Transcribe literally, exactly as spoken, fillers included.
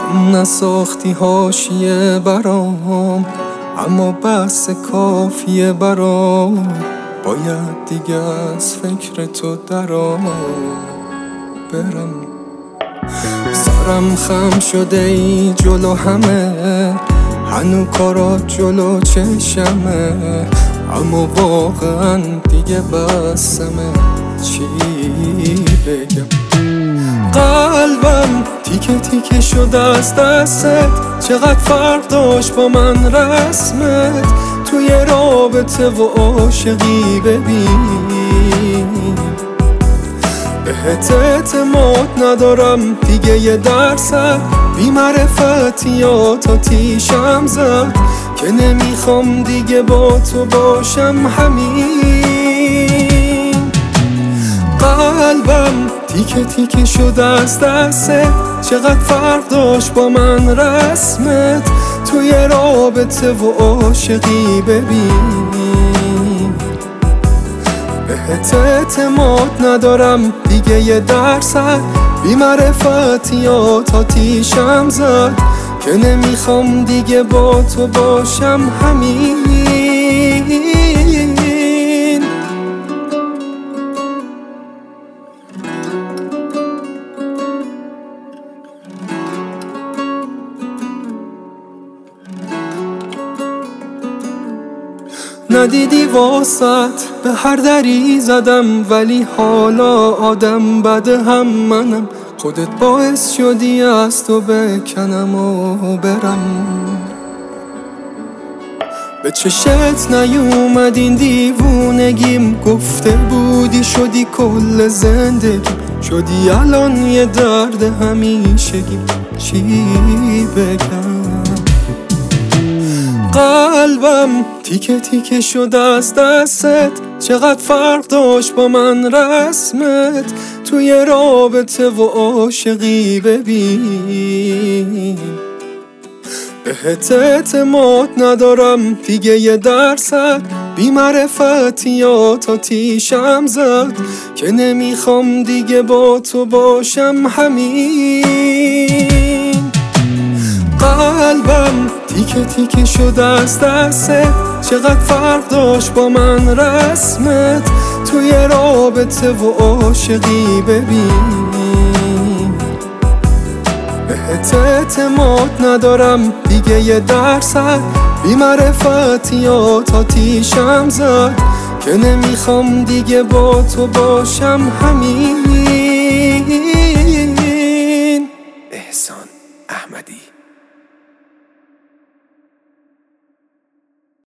نساختی حاشیه برام، اما بس کافیه برام. باید دیگه از فکر تو درام برم. سرم خم شده ای جلو همه، هنو کارات جلو چشمه، اما واقعا دیگه بسمه. چی بگم؟ قلبم تیکه تیکه شده از دستت، چقدر فرق داشت با من رسمت. توی رابطه و عاشقی ببین، بهت اعتماد ندارم دیگه یه درصد. بی معرفتیات آتیشم زد که نمیخوام دیگه با تو باشم. همین قلبم تیکه تیکه شده از دستت، چقدر فرق داشت با من رسمت. توی رابطه و عاشقی ببین، بهت اعتماد ندارم دیگه یه درصد. بی معرفتیات آتیشم زد که نمیخوام دیگه با تو باشم. همین ندیدی واسط به هر دری زدم، ولی حالا آدم بده هم منم. خودت باعث شدی از تو بکنم و برم. به چشت نیومد این دیوونگیم، گفته بودی شدی کل زندگی، شدی الان یه درد همیشگی. چی بگم؟ قلبم تیکه تیکه شده از دستت، چقدر فرق داشت با من رسمت. توی رابطه و عاشقی ببین، بهت اعتماد ندارم دیگه یه درصد. بی معرفتیات آتیشم زد که نمیخوام دیگه با تو باشم. همین قلبم تیکه تیکه شده از دستت، چقدر فرق داشت با من رسمت. توی رابطه و عاشقی ببین، بهت اعتماد ندارم دیگه یه درصد. بی معرفتیات آتیشم زد که نمیخوام دیگه با تو باشم. همین. احسان احمدی.